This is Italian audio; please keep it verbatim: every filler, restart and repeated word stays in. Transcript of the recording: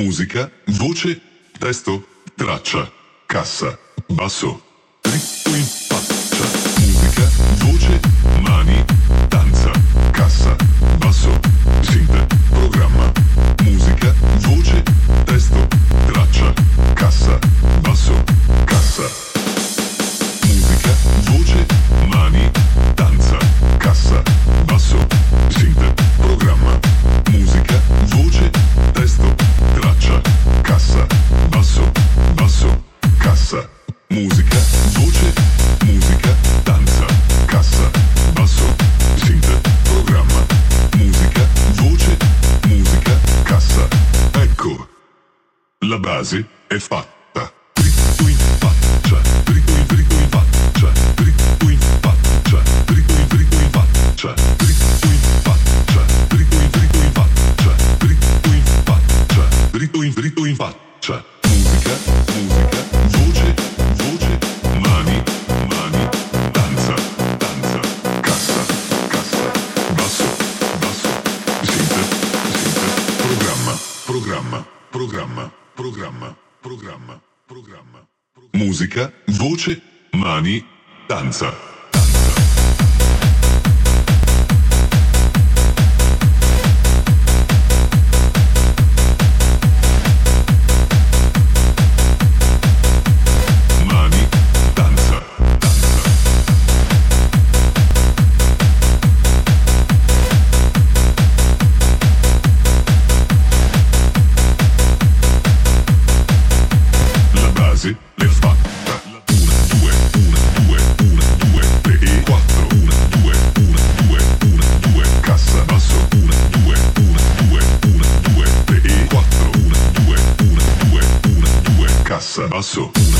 musica, voce, testo, traccia, cassa, basso, dritto in faccia, musica, voce, mani, danza, cassa, basso, synth, programma, musica, voce, testo, traccia, cassa, basso, cassa, musica, voce, mani, danza, cassa, basso, synth, programma, musica, voce, testo, traccia, cassa, basso, basso, cassa, musica, voce, musica, danza, cassa, basso, synth, programma, musica, voce, musica, cassa. Ecco, la base è fatta. Dritto in faccia, dritto in dritto in faccia, dritto in faccia, dritto in dritto in faccia, dritto in faccia, dritto in dritto in faccia, dritto in faccia, dritto in dritto in faccia. Musica, musica, voce, voce, mani, mani, danza, danza, cassa, cassa, basso, basso, synth, synth, programma, programma, programma, programma, programma, programma. Musica, voce, mani, danza. L'è fatta. Una, due, una, due, una, due, tre e quattro. Una, due, una, due, una, due, cassa, basso. Una, due, una, due, una, due, tre e quattro. Una, due, una, due, una, due, cassa, basso.